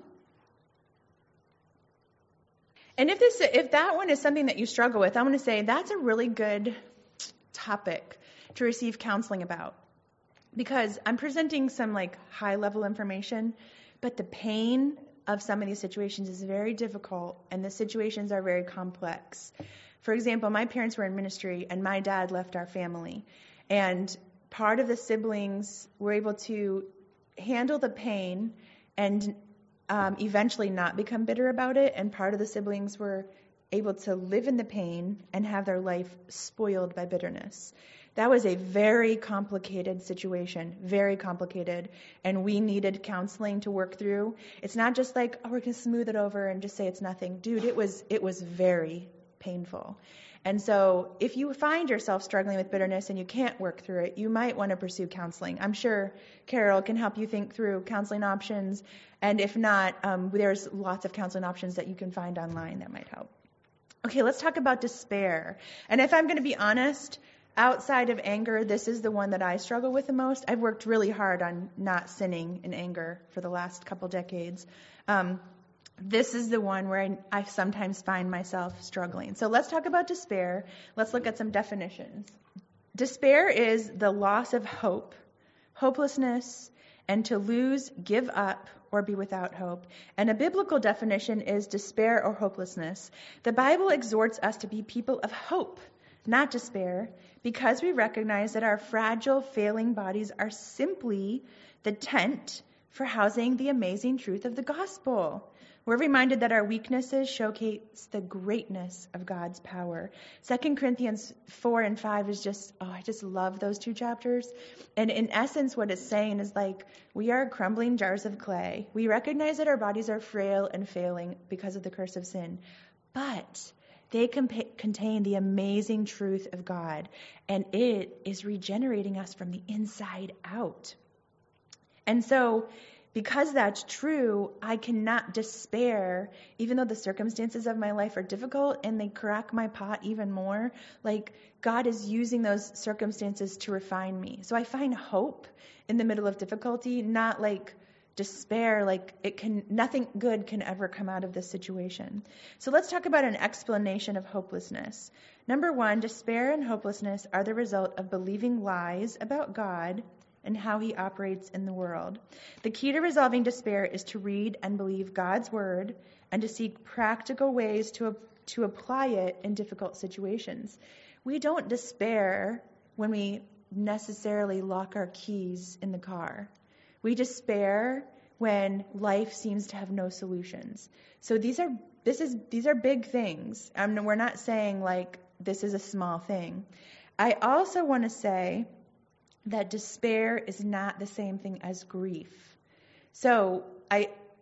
And if that one is something that you struggle with, I'm going to say that's a really good topic to receive counseling about. Because I'm presenting some like high level information, but the pain of some of these situations is very difficult and the situations are very complex. For example, my parents were in ministry and my dad left our family. And part of the siblings were able to handle the pain and eventually not become bitter about it. And part of the siblings were able to live in the pain and have their life spoiled by bitterness. That was a very complicated situation, very complicated, and we needed counseling to work through. It's not just like, oh, we're going to smooth it over and just say it's nothing. Dude, it was very painful. And so if you find yourself struggling with bitterness and you can't work through it, you might want to pursue counseling. I'm sure Carol can help you think through counseling options, and if not, there's lots of counseling options that you can find online that might help. Okay, let's talk about despair. And if I'm going to be honest, outside of anger, this is the one that I struggle with the most. I've worked really hard on not sinning in anger for the last couple decades. This is the one where I sometimes find myself struggling. So let's talk about despair. Let's look at some definitions. Despair is the loss of hope, hopelessness, and to lose, give up, or be without hope. And a biblical definition is despair or hopelessness. The Bible exhorts us to be people of hope, not despair, because we recognize that our fragile, failing bodies are simply the tent for housing the amazing truth of the gospel. We're reminded that our weaknesses showcase the greatness of God's power. 2 Corinthians 4 and 5 is just, I just love those two chapters. And in essence, what it's saying is like, we are crumbling jars of clay. We recognize that our bodies are frail and failing because of the curse of sin. But they contain the amazing truth of God, and it is regenerating us from the inside out. And so, because that's true, I cannot despair, even though the circumstances of my life are difficult and they crack my pot even more. Like, God is using those circumstances to refine me. So I find hope in the middle of difficulty, not like despair, like nothing good can ever come out of this situation. So let's talk about an explanation of hopelessness. Number one, despair and hopelessness are the result of believing lies about God and how he operates in the world. The key to resolving despair is to read and believe God's word and to seek practical ways to apply it in difficult situations. We don't despair when we necessarily lock our keys in the car. We despair when life seems to have no solutions. So these are big things. We're not saying like this is a small thing. I also want to say that despair is not the same thing as grief. So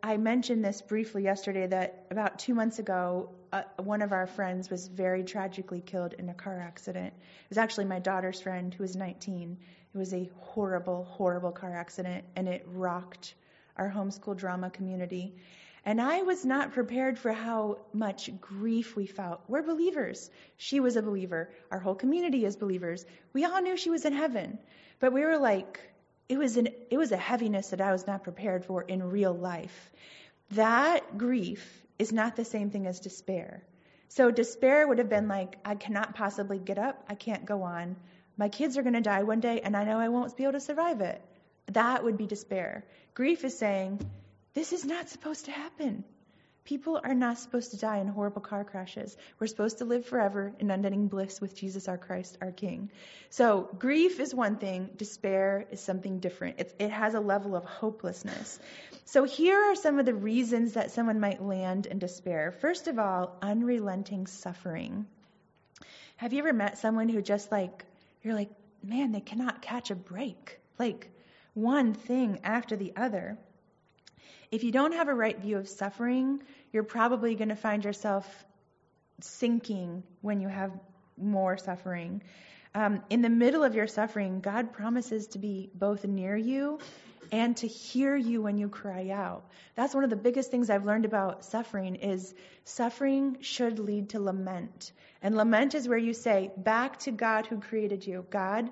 I mentioned this briefly yesterday that about 2 months ago, one of our friends was very tragically killed in a car accident. It was actually my daughter's friend who was 19. It was a horrible, horrible car accident, and it rocked our homeschool drama community. And I was not prepared for how much grief we felt. We're believers. She was a believer. Our whole community is believers. We all knew she was in heaven. But we were like, it was a heaviness that I was not prepared for in real life. That grief is not the same thing as despair. So despair would have been like, I cannot possibly get up. I can't go on. My kids are going to die one day, and I know I won't be able to survive it. That would be despair. Grief is saying, this is not supposed to happen. People are not supposed to die in horrible car crashes. We're supposed to live forever in unending bliss with Jesus our Christ, our King. So grief is one thing. Despair is something different. It has a level of hopelessness. So here are some of the reasons that someone might land in despair. First of all, unrelenting suffering. Have you ever met someone who just you're like, man, they cannot catch a break. Like one thing after the other. If you don't have a right view of suffering, you're probably going to find yourself sinking when you have more suffering. In the middle of your suffering, God promises to be both near you and to hear you when you cry out. That's one of the biggest things I've learned about suffering is suffering should lead to lament. And lament is where you say back to God who created you, God,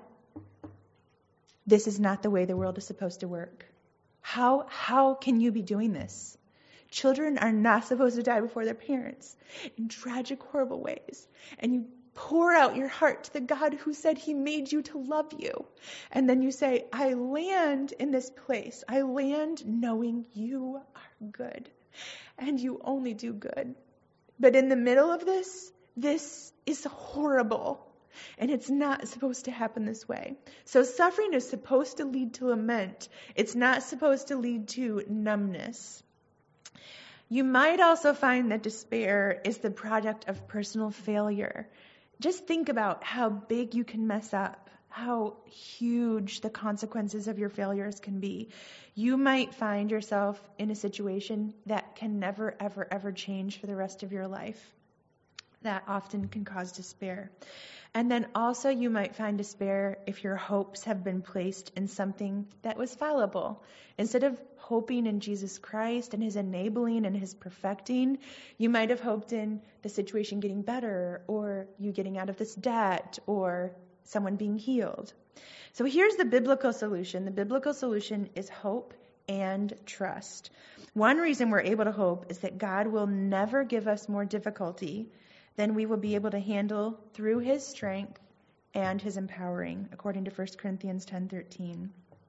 this is not the way the world is supposed to work. How can you be doing this? Children are not supposed to die before their parents in tragic, horrible ways. And you pour out your heart to the God who said he made you to love you. And then you say, I land in this place. I land knowing you are good. And you only do good. But in the middle of this is horrible. And it's not supposed to happen this way. So suffering is supposed to lead to lament. It's not supposed to lead to numbness. You might also find that despair is the product of personal failure. Just think about how big you can mess up, how huge the consequences of your failures can be. You might find yourself in a situation that can never, ever, ever change for the rest of your life. That often can cause despair. And then also you might find despair if your hopes have been placed in something that was fallible. Instead of hoping in Jesus Christ and his enabling and his perfecting, you might have hoped in the situation getting better, or you getting out of this debt, or someone being healed. So here's the biblical solution. The biblical solution is hope and trust. One reason we're able to hope is that God will never give us more difficulty than we will be able to handle through his strength and his empowering, according to 1 Corinthians 10:13.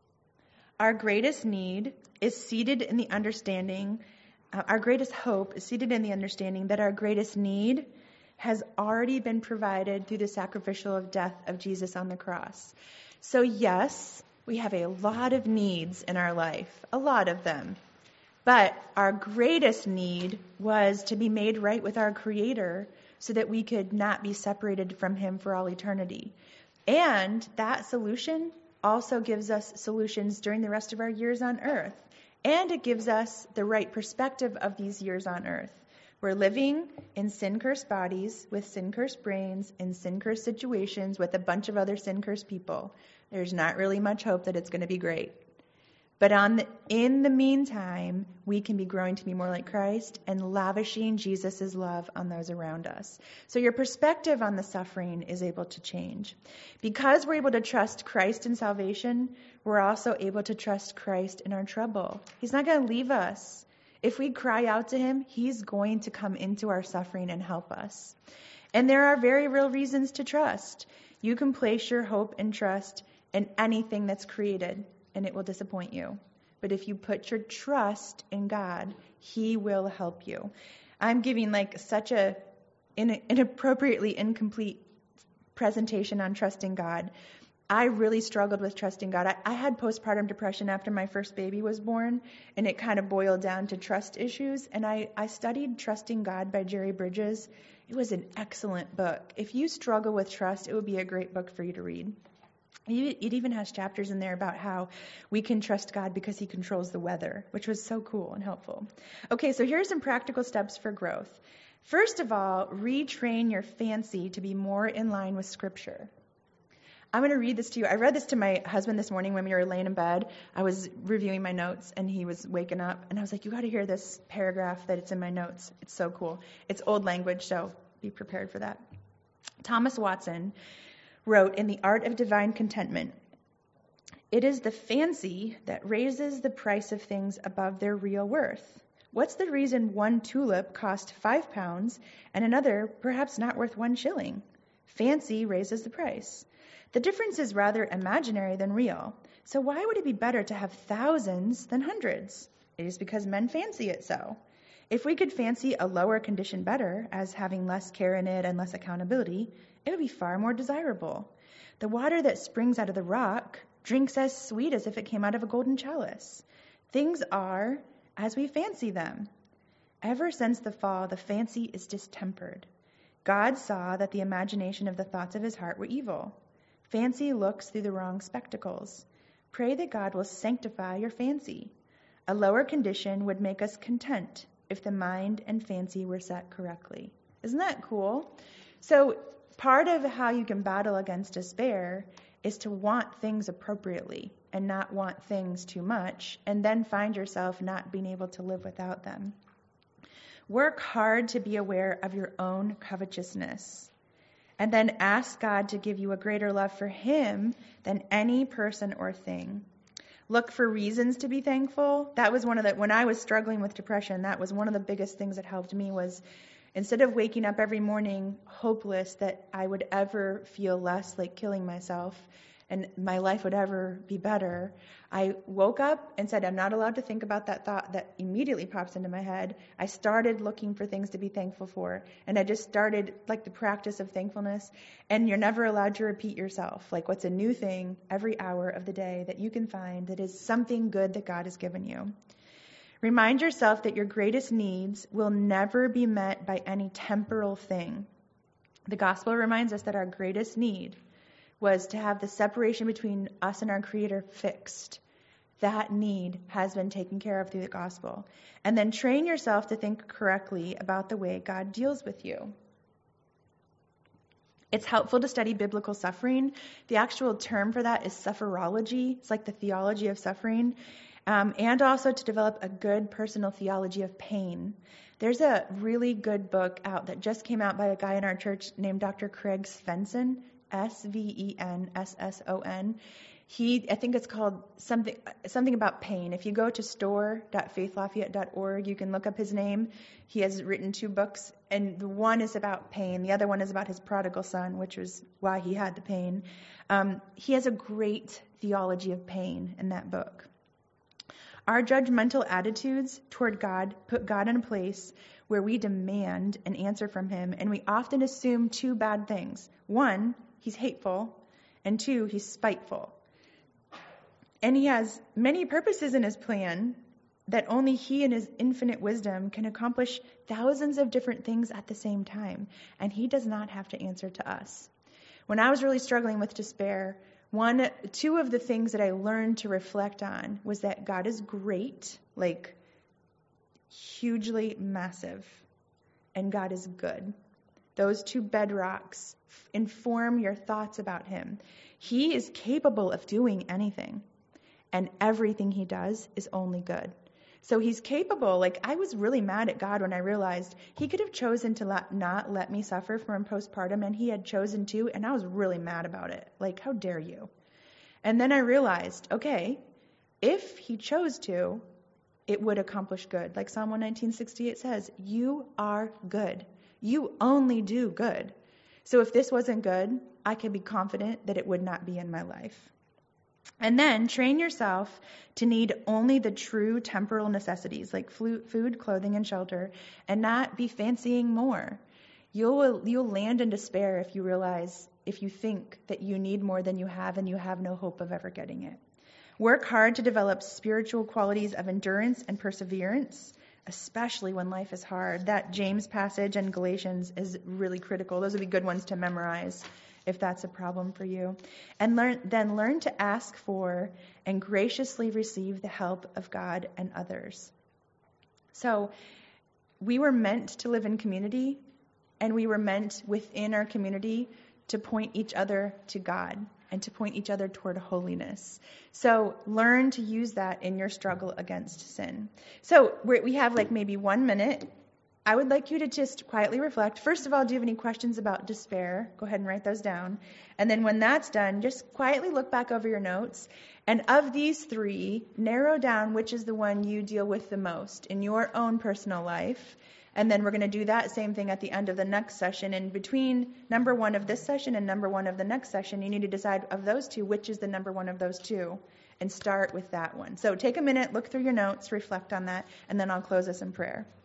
Our greatest need is seated in the understanding, our greatest hope is seated in the understanding that our greatest need has already been provided through the sacrificial death of Jesus on the cross. So yes, we have a lot of needs in our life, a lot of them. But our greatest need was to be made right with our Creator so that we could not be separated from him for all eternity. And that solution also gives us solutions during the rest of our years on earth. And it gives us the right perspective of these years on earth. We're living in sin-cursed bodies, with sin-cursed brains, in sin-cursed situations, with a bunch of other sin-cursed people. There's not really much hope that it's going to be great. But in the meantime, we can be growing to be more like Christ and lavishing Jesus' love on those around us. So your perspective on the suffering is able to change. Because we're able to trust Christ in salvation, we're also able to trust Christ in our trouble. He's not going to leave us. If we cry out to him, he's going to come into our suffering and help us. And there are very real reasons to trust. You can place your hope and trust in anything that's created, and it will disappoint you. But if you put your trust in God, he will help you. I'm giving such a inappropriately incomplete presentation on trusting God. I really struggled with trusting God. I had postpartum depression after my first baby was born, and it kind of boiled down to trust issues. And I studied Trusting God by Jerry Bridges. It was an excellent book. If you struggle with trust, it would be a great book for you to read. It even has chapters in there about how we can trust God because he controls the weather, which was so cool and helpful. Okay, so here are some practical steps for growth. First of all, retrain your fancy to be more in line with Scripture. I'm going to read this to you. I read this to my husband this morning when we were laying in bed. I was reviewing my notes, and he was waking up, and I was like, you got to hear this paragraph that it's in my notes. It's so cool. It's old language, so be prepared for that. Thomas Watson wrote in The Art of Divine Contentment, "It is the fancy that raises the price of things above their real worth. What's the reason one tulip cost £5 and another perhaps not worth 1 shilling? Fancy raises the price. The difference is rather imaginary than real. So why would it be better to have thousands than hundreds? It is because men fancy it so. If we could fancy a lower condition better, as having less care in it and less accountability, it would be far more desirable. The water that springs out of the rock drinks as sweet as if it came out of a golden chalice. Things are as we fancy them. Ever since the fall, the fancy is distempered. God saw that the imagination of the thoughts of his heart were evil. Fancy looks through the wrong spectacles. Pray that God will sanctify your fancy. A lower condition would make us content if the mind and fancy were set correctly." Isn't that cool? So part of how you can battle against despair is to want things appropriately and not want things too much, and then find yourself not being able to live without them. Work hard to be aware of your own covetousness, and then ask God to give you a greater love for him than any person or thing. Look for reasons to be thankful. That was when I was struggling with depression, that was one of the biggest things that helped me, was instead of waking up every morning hopeless that I would ever feel less like killing myself and my life would ever be better, I woke up and said, I'm not allowed to think about that thought that immediately pops into my head. I started looking for things to be thankful for, and I just started like the practice of thankfulness. And you're never allowed to repeat yourself. Like, what's a new thing every hour of the day that you can find that is something good that God has given you? Remind yourself that your greatest needs will never be met by any temporal thing. The gospel reminds us that our greatest need was to have the separation between us and our Creator fixed. That need has been taken care of through the gospel. And then train yourself to think correctly about the way God deals with you. It's helpful to study biblical suffering. The actual term for that is sufferology. It's like the theology of suffering. And also to develop a good personal theology of pain. There's a really good book out that just came out by a guy in our church named Dr. Craig Svensson, Svenson. I think it's called something about pain. If you go to store.faithlafayette.org, you can look up his name. He has written 2 books, and the one is about pain. The other one is about his prodigal son, which was why he had the pain. He has a great theology of pain in that book. Our judgmental attitudes toward God put God in a place where we demand an answer from him, and we often assume 2 bad things. 1, he's hateful, and 2, he's spiteful. And he has many purposes in his plan that only he in his infinite wisdom can accomplish thousands of different things at the same time, and he does not have to answer to us. When I was really struggling with despair, 2 of the things that I learned to reflect on was that God is great, like hugely massive, and God is good. Those 2 bedrocks inform your thoughts about him. He is capable of doing anything, and everything he does is only good. So he's capable. Like, I was really mad at God when I realized he could have chosen to not let me suffer from postpartum, and he had chosen to, and I was really mad about it. Like, how dare you? And then I realized, okay, if he chose to, it would accomplish good. Like Psalm 119:68 says, you are good. You only do good. So if this wasn't good, I could be confident that it would not be in my life. And then train yourself to need only the true temporal necessities like food, clothing, and shelter, and not be fancying more. You'll land in despair if you think that you need more than you have and you have no hope of ever getting it. Work hard to develop spiritual qualities of endurance and perseverance, especially when life is hard. That James passage and Galatians is really critical. Those would be good ones to memorize if that's a problem for you. And learn to ask for and graciously receive the help of God and others. So we were meant to live in community, and we were meant within our community to point each other to God and to point each other toward holiness. So learn to use that in your struggle against sin. So we have like maybe 1 minute. I would like you to just quietly reflect. First of all, do you have any questions about despair? Go ahead and write those down. And then when that's done, just quietly look back over your notes. And of these 3, narrow down which is the one you deal with the most in your own personal life. And then we're going to do that same thing at the end of the next session. And between number 1 of this session and number 1 of the next session, you need to decide of those 2, which is the number 1 of those 2, and start with that one. So take a minute, look through your notes, reflect on that, and then I'll close us in prayer.